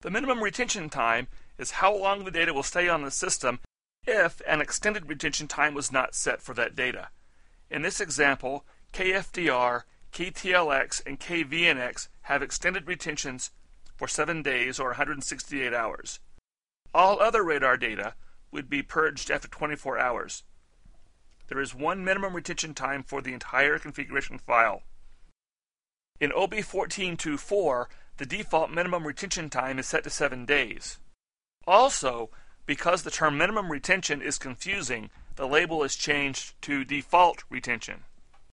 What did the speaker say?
The minimum retention time is how long the data will stay on the system if an extended retention time was not set for that data. In this example, KFDR, KTLX, and KVNX have extended retentions for 7 days or 168 hours. All other radar data would be purged after 24 hours. There is one minimum retention time for the entire configuration file. In OB 14.2.4, the default minimum retention time is set to 7 days. Also, because the term minimum retention is confusing, the label is changed to default retention.